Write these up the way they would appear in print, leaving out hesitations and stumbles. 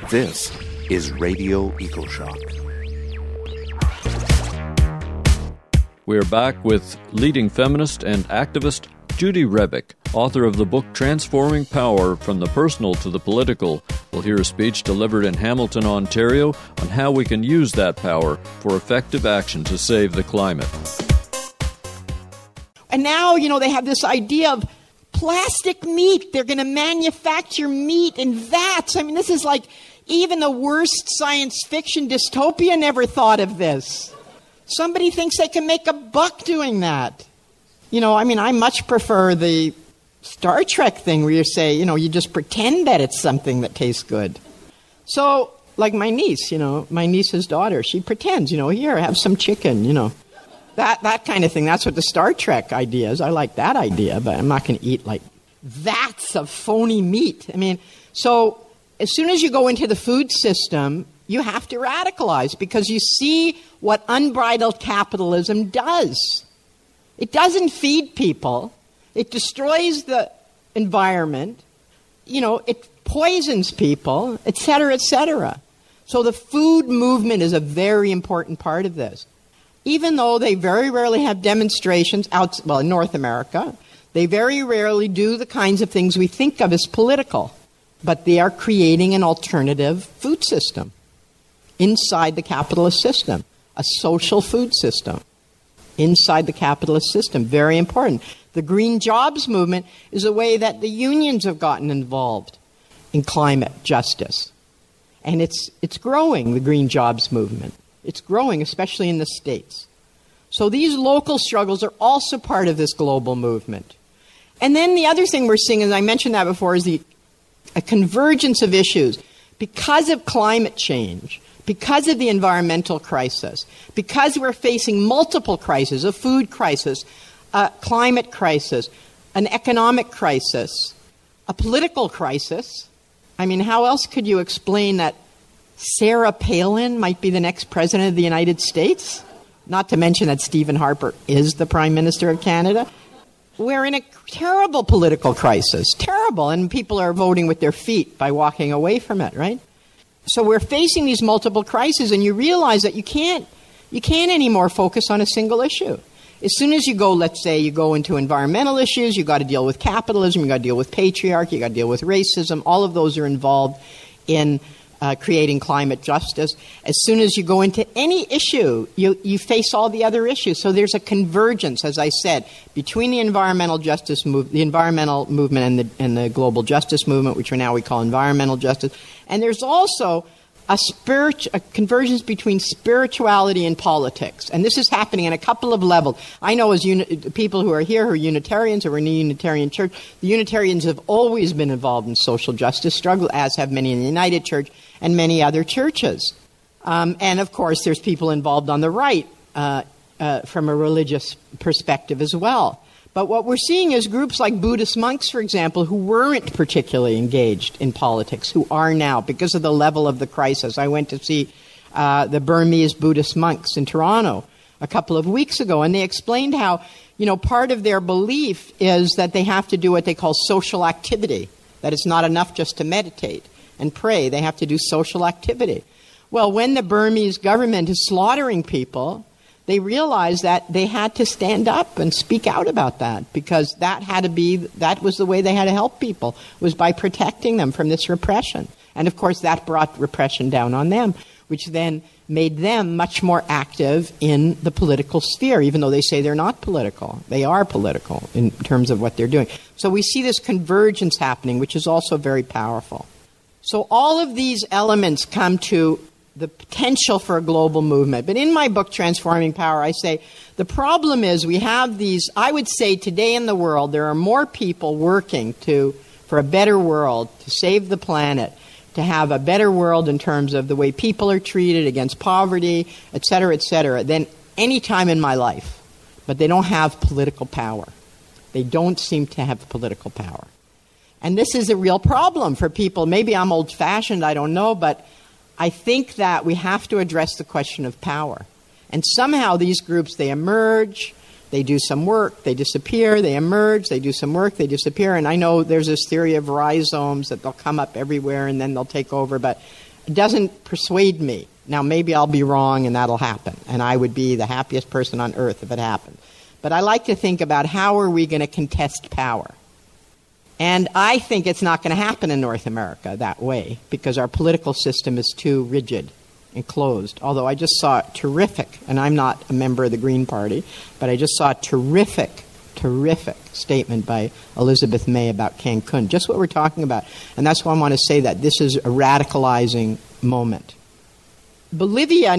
This is Radio EcoShock. We're back with leading feminist and activist Judy Rebick, author of the book Transforming Power from the Personal to the Political. We'll hear a speech delivered in Hamilton, Ontario, on how we can use that power for effective action to save the climate. And now, they have this idea of plastic meat. They're going to manufacture meat in vats. I mean, this is like even the worst science fiction dystopia never thought of this. Somebody thinks they can make a buck doing that. I much prefer the Star Trek thing where you say, you just pretend that it's something that tastes good. So, like my niece, my niece's daughter, she pretends, here, have some chicken, That kind of thing. That's what the Star Trek idea is. I like that idea, but I'm not going to eat like vats of phony meat. So as soon as you go into the food system, you have to radicalize because you see what unbridled capitalism does. It doesn't feed people. It destroys the environment. It poisons people, et cetera, et cetera. So the food movement is a very important part of this. Even though they very rarely have demonstrations in North America, they very rarely do the kinds of things we think of as political. But they are creating an alternative food system inside the capitalist system, a social food system inside the capitalist system. Very important. The Green Jobs movement is a way that the unions have gotten involved in climate justice. And it's growing, the Green Jobs movement. It's growing, especially in the States. So these local struggles are also part of this global movement. And then the other thing we're seeing, as I mentioned that before, is a convergence of issues. Because of climate change, because of the environmental crisis, because we're facing multiple crises, a food crisis, a climate crisis, an economic crisis, a political crisis. How else could you explain that Sarah Palin might be the next president of the United States? Not to mention that Stephen Harper is the Prime Minister of Canada. We're in a terrible political crisis. Terrible. And people are voting with their feet by walking away from it, right? So we're facing these multiple crises, and you realize that you can't anymore focus on a single issue. As soon as you go, let's say, you go into environmental issues, you've got to deal with capitalism, you've got to deal with patriarchy, you've got to deal with racism. All of those are involved in creating climate justice. As soon as you go into any issue, you face all the other issues. So there's a convergence, as I said, between the environmental justice the environmental movement and the global justice movement, which we call environmental justice. And there's also a convergence between spirituality and politics. And this is happening on a couple of levels. I know as people who are here who are Unitarians or in the Unitarian Church, the Unitarians have always been involved in social justice struggle, as have many in the United Church and many other churches. And of course, there's people involved on the right from a religious perspective as well. But what we're seeing is groups like Buddhist monks, for example, who weren't particularly engaged in politics, who are now because of the level of the crisis. I went to see the Burmese Buddhist monks in Toronto a couple of weeks ago, and they explained how, part of their belief is that they have to do what they call social activity, that it's not enough just to meditate and pray. They have to do social activity. Well, when the Burmese government is slaughtering people, they realized that they had to stand up and speak out about that because that was the way they had to help people, was by protecting them from this repression. And of course that brought repression down on them, which then made them much more active in the political sphere, even though they say they're not political. They are political in terms of what they're doing. So we see this convergence happening, which is also very powerful. So all of these elements come to the potential for a global movement. But in my book, Transforming Power, I say the problem is we have these, I would say today in the world, there are more people working for a better world, to save the planet, to have a better world in terms of the way people are treated, against poverty, et cetera, than any time in my life. But they don't have political power. They don't seem to have political power. And this is a real problem for people. Maybe I'm old-fashioned, I don't know, but I think that we have to address the question of power. And somehow these groups, they emerge, they do some work, they disappear, they emerge, they do some work, they disappear. And I know there's this theory of rhizomes that they'll come up everywhere and then they'll take over. But It doesn't persuade me. Now, maybe I'll be wrong and that'll happen, and I would be the happiest person on earth if it happened. But I like to think about how are we going to contest power. And I think it's not going to happen in North America that way because our political system is too rigid and closed. Although I just saw a terrific, and I'm not a member of the Green Party, but I just saw a terrific statement by Elizabeth May about Cancun, just what we're talking about. And that's why I want to say that this is a radicalizing moment. Bolivia,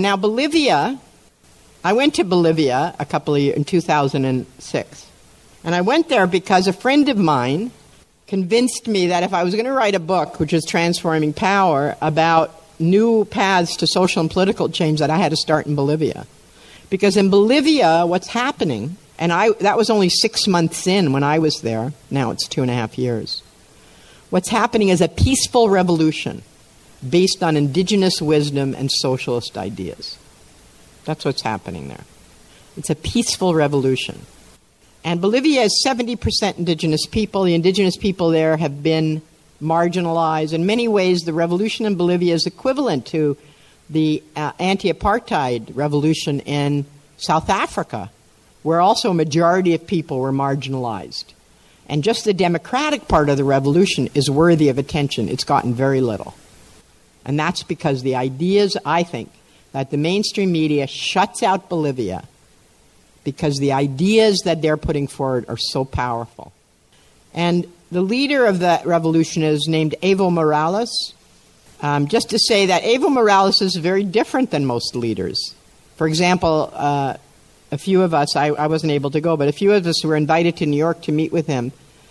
I went to Bolivia a couple of years, in 2006. And I went there because a friend of mine convinced me that if I was going to write a book, which is Transforming Power, about new paths to social and political change, that I had to start in Bolivia. Because in Bolivia, what's happening, and that was only 6 months in when I was there, now it's 2.5 years. What's happening is a peaceful revolution based on indigenous wisdom and socialist ideas. That's what's happening there. It's a peaceful revolution. And Bolivia is 70% indigenous people. The indigenous people there have been marginalized. In many ways, the revolution in Bolivia is equivalent to the anti-apartheid revolution in South Africa, where also a majority of people were marginalized. And just the democratic part of the revolution is worthy of attention. It's gotten very little. And that's because the ideas, I think, that the mainstream media shuts out Bolivia because the ideas that they're putting forward are so powerful. And the leader of that revolution is named Evo Morales. Just to say that Evo Morales is very different than most leaders. For example, a few of us, I wasn't able to go, but a few of us were invited to New York to meet with him.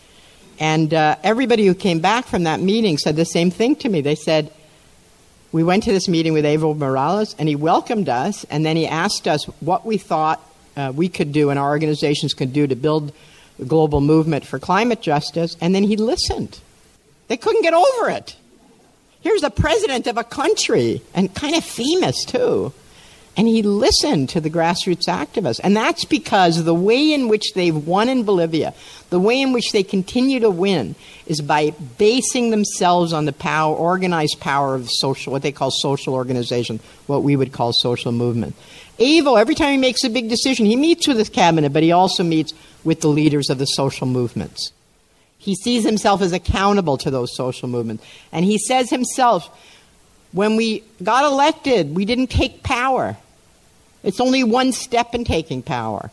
And everybody who came back from that meeting said the same thing to me. They said, we went to this meeting with Evo Morales, and he welcomed us, and then he asked us what we thought we could do and our organizations could do to build a global movement for climate justice, and then he listened. They couldn't get over it. Here's the president of a country, and kind of famous too, and he listened to the grassroots activists. And that's because the way in which they've won in Bolivia, the way in which they continue to win, is by basing themselves on the power, organized power of social, what they call social organization, what we would call social movement. Evo, every time he makes a big decision, he meets with his cabinet, but he also meets with the leaders of the social movements. He sees himself as accountable to those social movements. And he says himself, when we got elected, we didn't take power. It's only one step in taking power.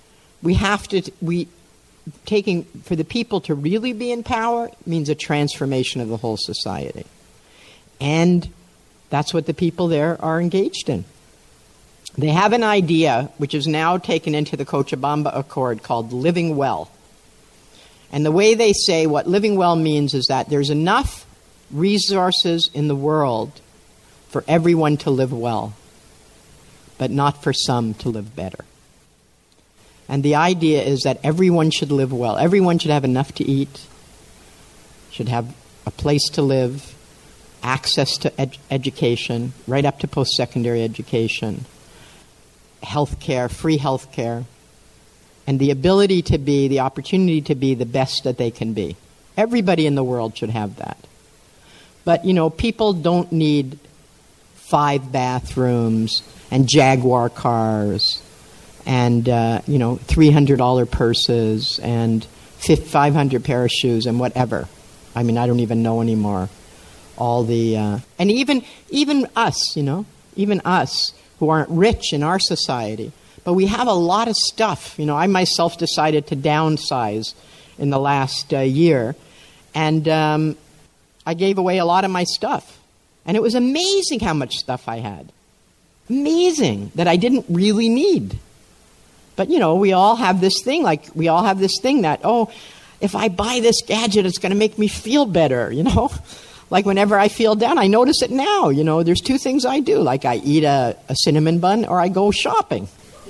Taking for the people to really be in power means a transformation of the whole society. And that's what the people there are engaged in. They have an idea, which is now taken into the Cochabamba Accord, called living well. And the way they say what living well means is that there's enough resources in the world for everyone to live well, but not for some to live better. And the idea is that everyone should live well. Everyone should have enough to eat, should have a place to live, access to education, right up to post-secondary education, healthcare, free healthcare, and the ability to be, the opportunity to be the best that they can be. Everybody in the world should have that. But, people don't need 5 bathrooms and Jaguar cars and, $300 purses and 500 pair of shoes and whatever. I mean, I don't even know anymore. All the, and even us, even us who aren't rich in our society, but we have a lot of stuff. I myself decided to downsize in the last year, and I gave away a lot of my stuff. And it was amazing how much stuff I had. Amazing that I didn't really need. But, we all have this thing, that, if I buy this gadget, it's going to make me feel better, Like whenever I feel down, I notice it now, There's 2 things I do, like I eat a cinnamon bun or I go shopping.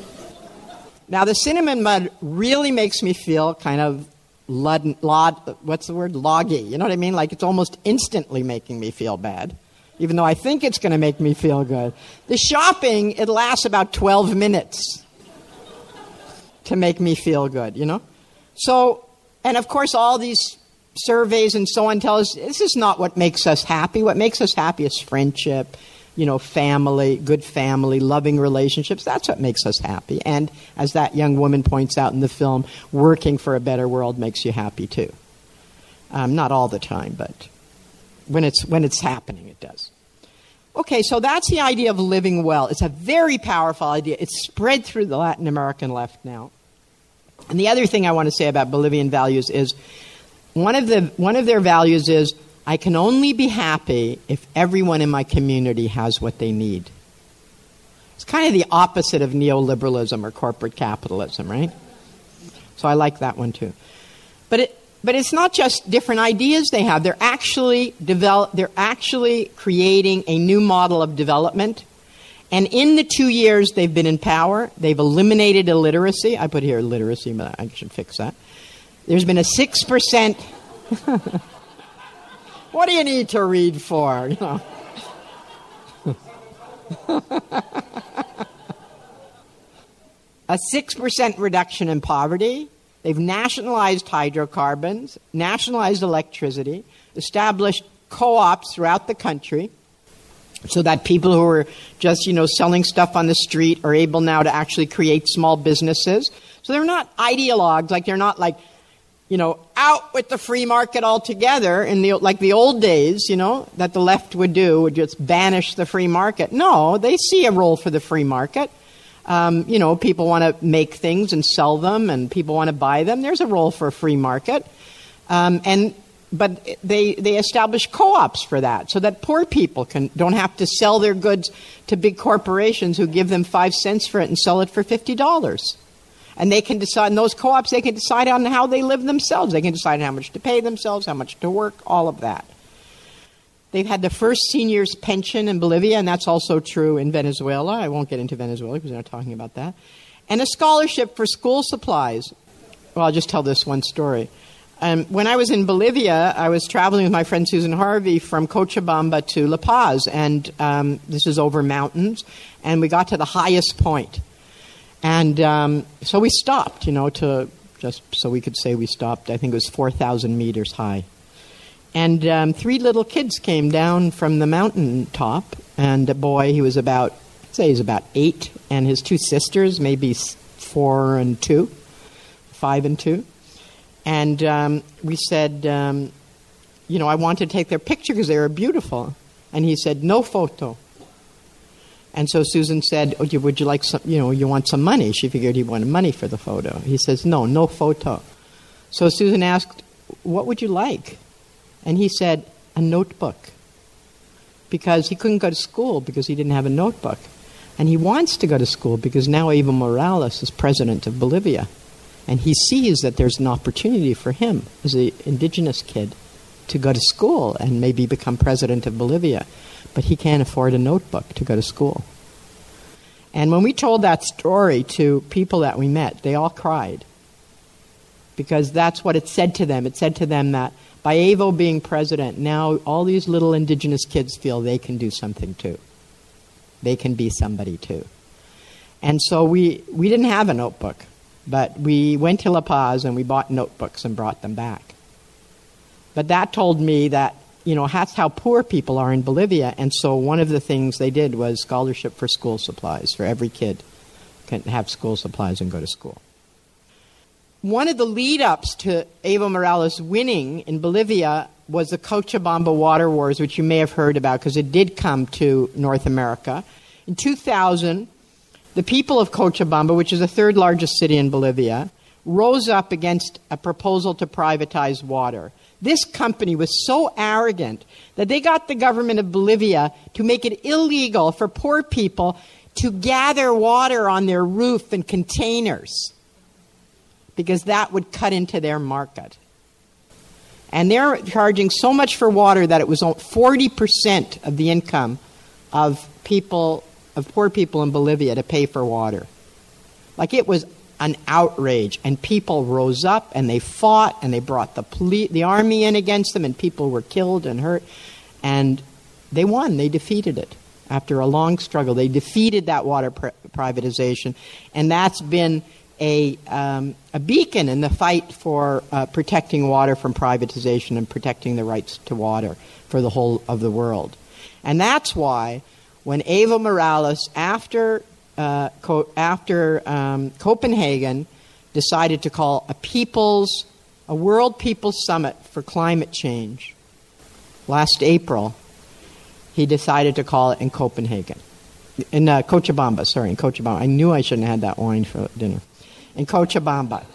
Now, the cinnamon bun really makes me feel kind of loggy, you know what I mean? Like it's almost instantly making me feel bad, even though I think it's going to make me feel good. The shopping, it lasts about 12 minutes to make me feel good, So, and of course all these surveys and so on tell us this is not what makes us happy. What makes us happy is friendship, family, good family, loving relationships. That's what makes us happy. And as that young woman points out in the film, working for a better world makes you happy too. Not all the time, but when it's happening, it does. Okay, so that's the idea of living well. It's a very powerful idea. It's spread through the Latin American left now. And the other thing I want to say about Bolivian values is one of their values is, I can only be happy if everyone in my community has what they need. It's kind of the opposite of neoliberalism or corporate capitalism, right? So I like that one too. But it's not just different ideas they have. They're actually creating a new model of development. And in the 2 years they've been in power, they've eliminated illiteracy. I put here literacy, but I should fix that. There's been a 6%. What do you need to read for? A 6% reduction in poverty. They've nationalized hydrocarbons, nationalized electricity, established co-ops throughout the country so that people who are just, selling stuff on the street are able now to actually create small businesses. So they're not ideologues, like they're not like, out with the free market altogether like the old days, that the left would do, would just banish the free market. No, they see a role for the free market. People want to make things and sell them, and people want to buy them. There's a role for a free market. But they establish co-ops for that, so that poor people don't have to sell their goods to big corporations who give them 5 cents for it and sell it for $50. And they can decide, in those co-ops, they can decide on how they live themselves. They can decide how much to pay themselves, how much to work, all of that. They've had the first seniors' pension in Bolivia, and that's also true in Venezuela. I won't get into Venezuela because we're not talking about that. And a scholarship for school supplies. Well, I'll just tell this one story. When I was in Bolivia, I was traveling with my friend Susan Harvey from Cochabamba to La Paz, and this is over mountains, and we got to the highest point. And so we stopped, just so we could say we stopped. I think it was 4,000 meters high. And 3 little kids came down from the mountain top, and a boy, he's about 8, and his 2 sisters, maybe 4 and 2, 5 and 2. And we said, I wanted to take their picture because they were beautiful. And he said, no photo. And so Susan said, would you like some, you want some money? She figured he wanted money for the photo. He says, no photo. So Susan asked, what would you like? And he said, a notebook. Because he couldn't go to school because he didn't have a notebook. And he wants to go to school because now Evo Morales is president of Bolivia. And he sees that there's an opportunity for him as an indigenous kid to go to school and maybe become president of Bolivia. But he can't afford a notebook to go to school. And when we told that story to people that we met, they all cried. Because that's what it said to them. It said to them that by Evo being president, now all these little indigenous kids feel they can do something too. They can be somebody too. And so we didn't have a notebook, but we went to La Paz and we bought notebooks and brought them back. But that told me that, that's how poor people are in Bolivia. And so one of the things they did was scholarship for school supplies, for every kid can have school supplies and go to school. One of the lead-ups to Evo Morales winning in Bolivia was the Cochabamba Water Wars, which you may have heard about because it did come to North America. In 2000, the people of Cochabamba, which is the 3rd largest city in Bolivia, rose up against a proposal to privatize water. This company was so arrogant that they got the government of Bolivia to make it illegal for poor people to gather water on their roof in containers, because that would cut into their market. And they're charging so much for water that it was 40% of the income of poor people in Bolivia to pay for water. Like, it was an outrage, and people rose up and they fought and they brought the army in against them, and people were killed and hurt, and they won. They defeated it. After a long struggle, they defeated that water privatization, and that's been a beacon in the fight for protecting water from privatization and protecting the rights to water for the whole of the world. And that's why when Evo Morales, after Copenhagen, decided to call a World People's Summit for climate change last April, he decided to call it in Copenhagen. In Cochabamba. I knew I shouldn't have had that wine for dinner. In Cochabamba.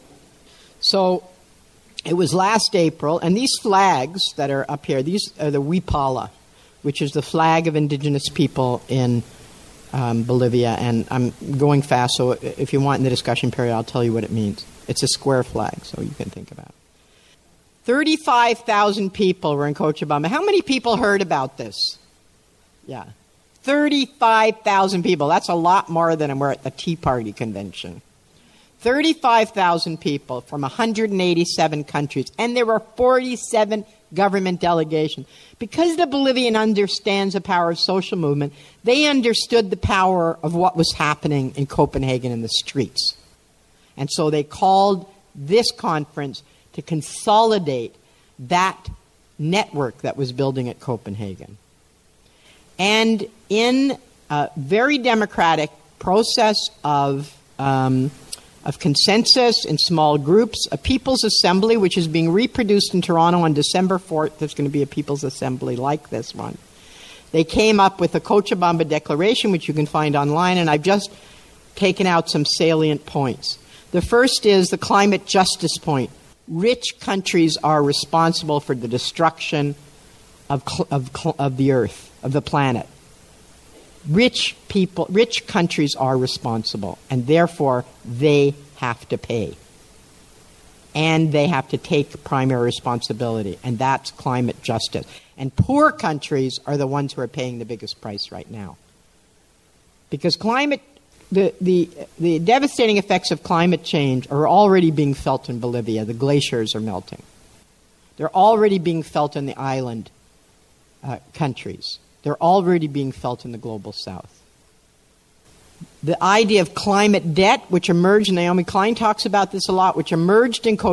So it was last April, and these flags that are up here, these are the Huipala, which is the flag of indigenous people in Bolivia. And I'm going fast, so if you want in the discussion period, I'll tell you what it means. It's a square flag, so you can think about it. 35,000 people were in Cochabamba. How many people heard about this? Yeah. 35,000 people. That's a lot more than we're at the Tea Party convention. 35,000 people from 187 countries. And there were 47 government delegations. Because the Bolivian understands the power of social movement, they understood the power of what was happening in Copenhagen in the streets. And so they called this conference to consolidate that network that was building at Copenhagen. And in a very democratic process of consensus in small groups, a People's Assembly, which is being reproduced in Toronto on December 4th, there's going to be a People's Assembly like this one. They came up with the Cochabamba Declaration, which you can find online, and I've just taken out some salient points. The first is the climate justice point. Rich countries are responsible for the destruction of the earth, of the planet. Rich countries are responsible, and therefore they have to pay. And they have to take primary responsibility, and that's climate justice. And poor countries are the ones who are paying the biggest price right now. Because the devastating effects of climate change are already being felt in Bolivia. The glaciers are melting. They're already being felt in the island countries. They're already being felt in the global south. The idea of climate debt, which emerged, Naomi Klein talks about this a lot, which emerged in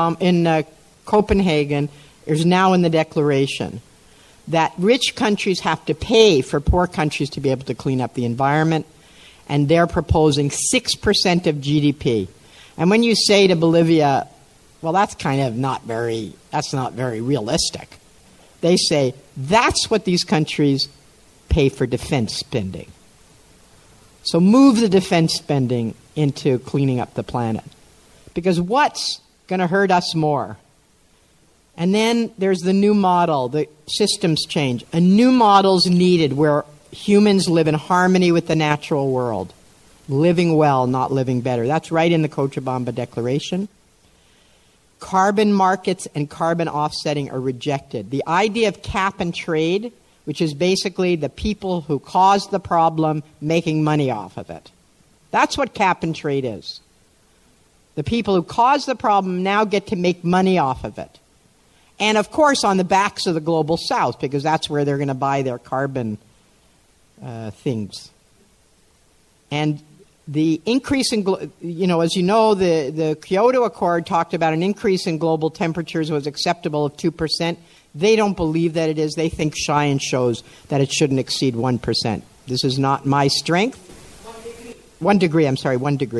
Copenhagen, is now in the declaration. That rich countries have to pay for poor countries to be able to clean up the environment, and they're proposing 6% of GDP. And when you say to Bolivia, well, that's not very realistic. They say, that's what these countries pay for defense spending. So move the defense spending into cleaning up the planet. Because what's going to hurt us more? And then there's the new model, the systems change. A new model's needed where humans live in harmony with the natural world. Living well, not living better. That's right in the Cochabamba Declaration. Carbon markets and carbon offsetting are rejected. The idea of cap and trade, which is basically the people who caused the problem making money off of it. That's what cap and trade is. The people who caused the problem now get to make money off of it. And of course on the backs of the global south, because that's where they're going to buy their carbon things. And the increase in, as you know, the Kyoto Accord talked about an increase in global temperatures was acceptable of 2%. They don't believe that it is. They think science shows that it shouldn't exceed 1%. This is not my strength. 1 degree, sorry.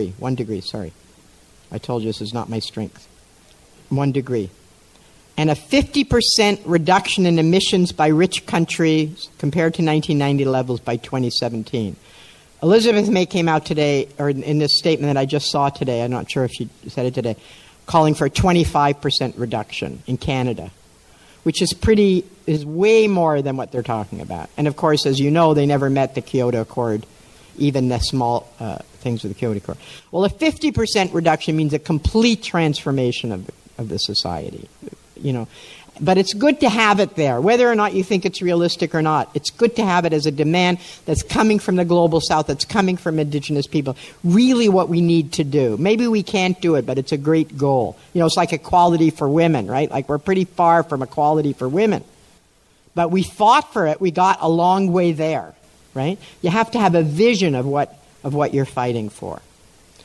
I told you this is not my strength. 1 degree. And a 50% reduction in emissions by rich countries compared to 1990 levels by 2017. Elizabeth May came out today, or in this statement that I just saw today, I'm not sure if she said it today, calling for a 25% reduction in Canada, which is way more than what they're talking about. And of course, as you know, they never met the Kyoto Accord, even the small things with the Kyoto Accord. Well, a 50% reduction means a complete transformation of the society, But it's good to have it there, whether or not you think it's realistic or not. It's good to have it as a demand that's coming from the global south, that's coming from indigenous people. Really what we need to do. Maybe we can't do it, but it's a great goal. It's like equality for women, right? Like we're pretty far from equality for women. But we fought for it. We got a long way there, right? You have to have a vision of what you're fighting for.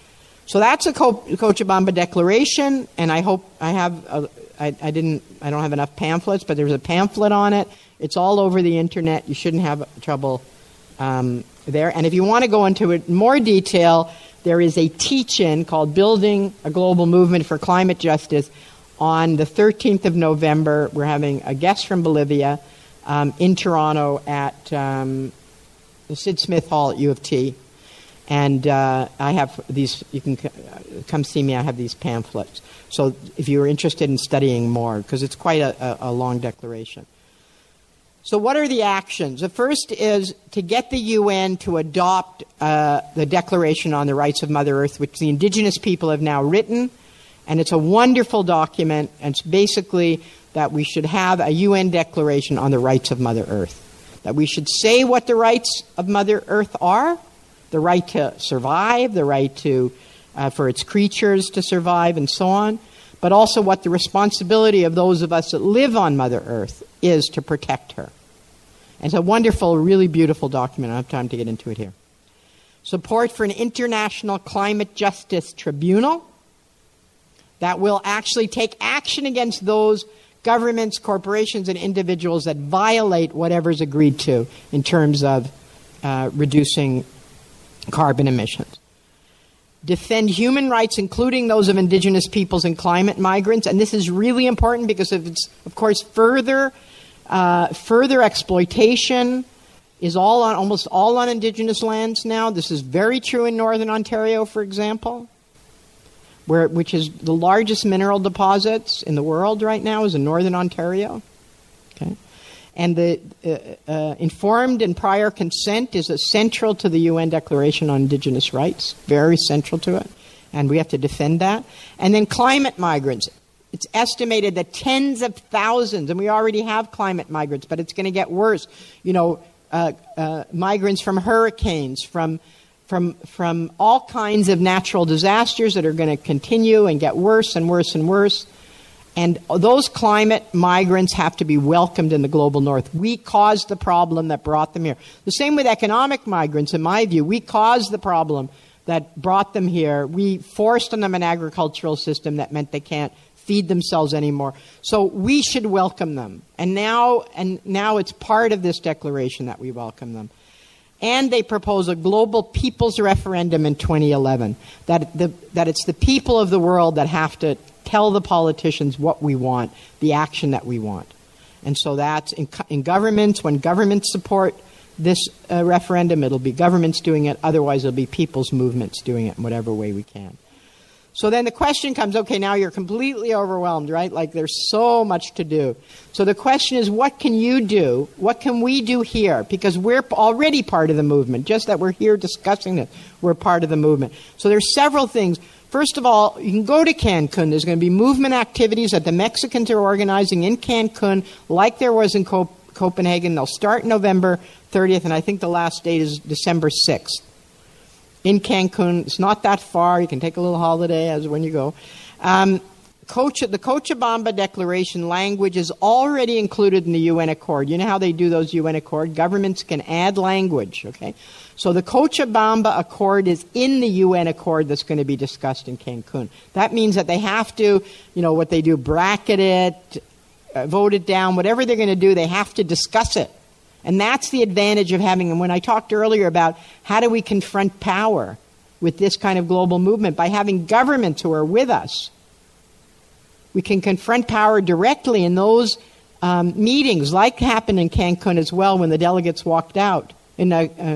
So that's a Cochabamba Declaration, and I hope I have. I don't have enough pamphlets, but there's a pamphlet on it. It's all over the internet. You shouldn't have trouble there. And if you want to go into it in more detail, there is a teach-in called Building a Global Movement for Climate Justice on the 13th of November. We're having a guest from Bolivia in Toronto at the Sid Smith Hall at U of T. And I have these, you can come see me, I have these pamphlets. So if you're interested in studying more, because it's quite a long declaration. So what are the actions? The first is to get the UN to adopt the Declaration on the Rights of Mother Earth, which the indigenous people have now written. And it's a wonderful document. And it's basically that we should have a UN declaration on the rights of Mother Earth. That we should say what the rights of Mother Earth are. The right to survive, the right to for its creatures to survive, and so on, but also what the responsibility of those of us that live on Mother Earth is to protect her. And it's a wonderful, really beautiful document. I don't have time to get into it here. Support for an international climate justice tribunal that will actually take action against those governments, corporations, and individuals that violate whatever's agreed to in terms of reducing carbon emissions. Defend human rights, including those of indigenous peoples and climate migrants. And this is really important because it's, of course, further exploitation is almost all on indigenous lands now. This is very true in Northern Ontario, for example, which is the largest mineral deposits in the world right now is in Northern Ontario. Okay. And the informed and prior consent is central to the UN Declaration on Indigenous Rights, very central to it, and we have to defend that. And then climate migrants. It's estimated that tens of thousands, and we already have climate migrants, but it's going to get worse. You know, migrants from hurricanes, from all kinds of natural disasters that are going to continue and get worse and worse and worse. And those climate migrants have to be welcomed in the global north. We caused the problem that brought them here. The same with economic migrants, in my view. We caused the problem that brought them here. We forced on them an agricultural system that meant they can't feed themselves anymore. So we should welcome them. And now it's part of this declaration that we welcome them. And they propose a global people's referendum in 2011. That it's the people of the world that have to tell the politicians what we want, the action that we want. And so that's in governments. When governments support this referendum, it'll be governments doing it. Otherwise, it'll be people's movements doing it in whatever way we can. So then the question comes, okay, now you're completely overwhelmed, right? Like there's so much to do. So the question is, what can you do? What can we do here? Because we're already part of the movement. Just that we're here discussing it, we're part of the movement. So there's several things. First of all, you can go to Cancun. There's going to be movement activities that the Mexicans are organizing in Cancun like there was in Copenhagen. They'll start November 30th, and I think the last date is December 6th. In Cancun, it's not that far. You can take a little holiday as when you go. The Cochabamba Declaration language is already included in the UN Accord. You know how they do those UN Accord? Governments can add language, okay? So the Cochabamba Accord is in the UN Accord that's going to be discussed in Cancun. That means that they have to, what they do, bracket it, vote it down, whatever they're going to do, they have to discuss it. And that's the advantage of having, and when I talked earlier about how do we confront power with this kind of global movement, by having governments who are with us. We can confront power directly in those meetings, like happened in Cancun as well when the delegates walked out. In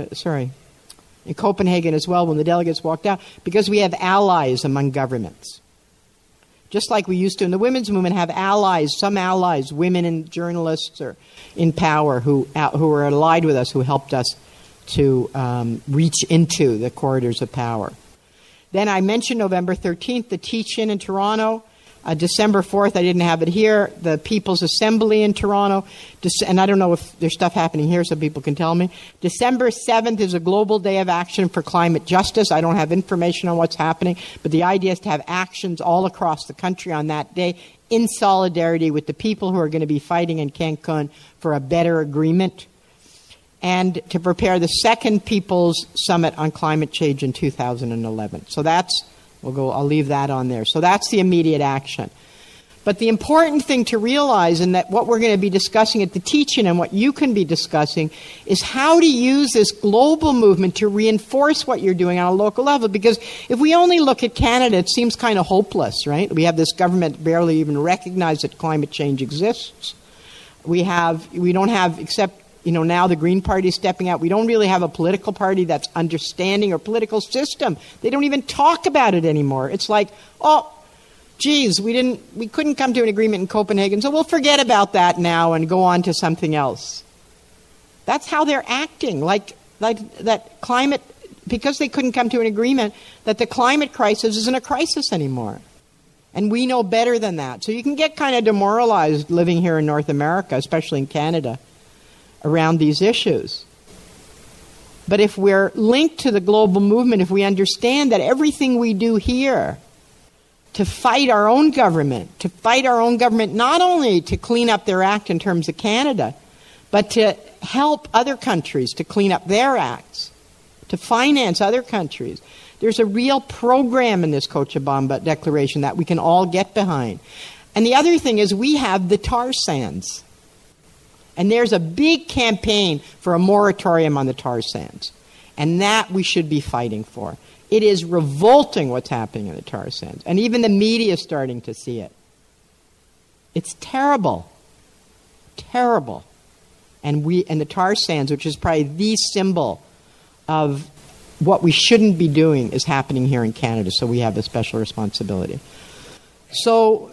Copenhagen as well when the delegates walked out, because we have allies among governments. Just like we used to in the women's movement have allies, some allies, women and journalists are in power who are allied with us, who helped us to reach into the corridors of power. Then I mentioned November 13th, the teach-in in Toronto. December 4th, I didn't have it here, the People's Assembly in Toronto. And I don't know if there's stuff happening here so people can tell me. December 7th is a global day of action for climate justice. I don't have information on what's happening, but the idea is to have actions all across the country on that day in solidarity with the people who are going to be fighting in Cancun for a better agreement, and to prepare the second People's Summit on Climate Change in 2011. So that's I'll leave that on there. So that's the immediate action. But the important thing to realize, and that what we're going to be discussing at the teach-in and what you can be discussing, is how to use this global movement to reinforce what you're doing on a local level. Because if we only look at Canada, it seems kind of hopeless, right? We have this government that barely even recognizes that climate change exists. We don't have, except, now the Green Party is stepping out, we don't really have a political party that's understanding, or political system. They don't even talk about it anymore. It's like, geez, we couldn't come to an agreement in Copenhagen, so we'll forget about that now and go on to something else. That's how they're acting, like that climate, because they couldn't come to an agreement, that the climate crisis isn't a crisis anymore. And we know better than that. So you can get kind of demoralized living here in North America, especially in Canada, around these issues. But if we're linked to the global movement, if we understand that everything we do here to fight our own government not only to clean up their act in terms of Canada, but to help other countries to clean up their acts, to finance other countries. There's a real program in this Cochabamba Declaration that we can all get behind. And the other thing is we have the tar sands. And there's a big campaign for a moratorium on the tar sands. And that we should be fighting for. It is revolting what's happening in the tar sands. And even the media is starting to see it. It's terrible. Terrible. And the tar sands, which is probably the symbol of what we shouldn't be doing, is happening here in Canada. So we have a special responsibility. So,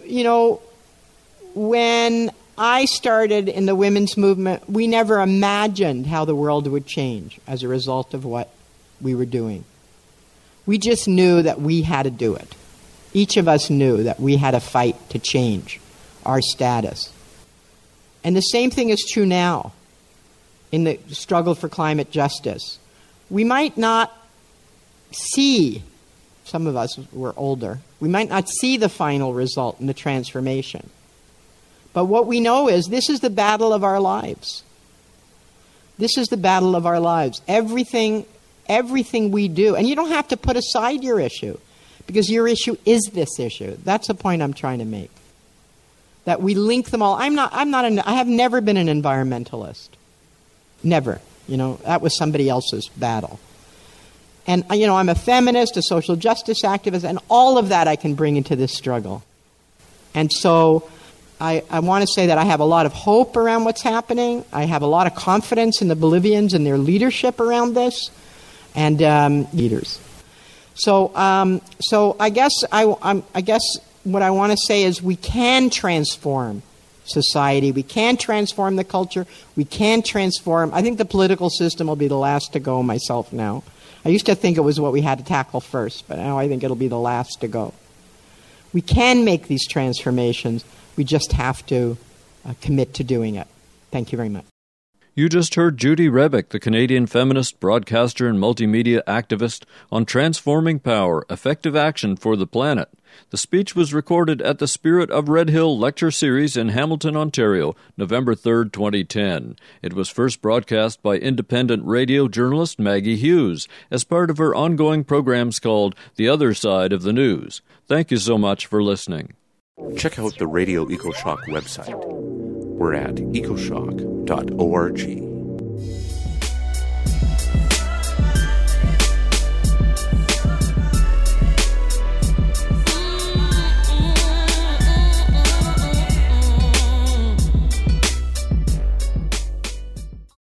when I started in the women's movement, we never imagined how the world would change as a result of what we were doing. We just knew that we had to do it. Each of us knew that we had to fight to change our status. And the same thing is true now in the struggle for climate justice. We might not see, some of us were older, we might not see the final result in the transformation. But what we know is this is the battle of our lives. This is the battle of our lives. Everything we do, and you don't have to put aside your issue, because your issue is this issue. That's the point I'm trying to make. That we link them all. I have never been an environmentalist. Never. That was somebody else's battle. And, I'm a feminist, a social justice activist, and all of that I can bring into this struggle. And so I want to say that I have a lot of hope around what's happening. I have a lot of confidence in the Bolivians and their leadership around this, and leaders. So I guess what I want to say is we can transform society. We can transform the culture. We can transform. I think the political system will be the last to go myself now. I used to think it was what we had to tackle first, but now I think it'll be the last to go. We can make these transformations. We just have to commit to doing it. Thank you very much. You just heard Judy Rebick, the Canadian feminist, broadcaster, and multimedia activist, on transforming power, effective action for the planet. The speech was recorded at the Spirit of Red Hill Lecture Series in Hamilton, Ontario, November 3, 2010. It was first broadcast by independent radio journalist Maggie Hughes as part of her ongoing programs called The Other Side of the News. Thank you so much for listening. Check out the Radio EcoShock website. We're at ecoshock.org.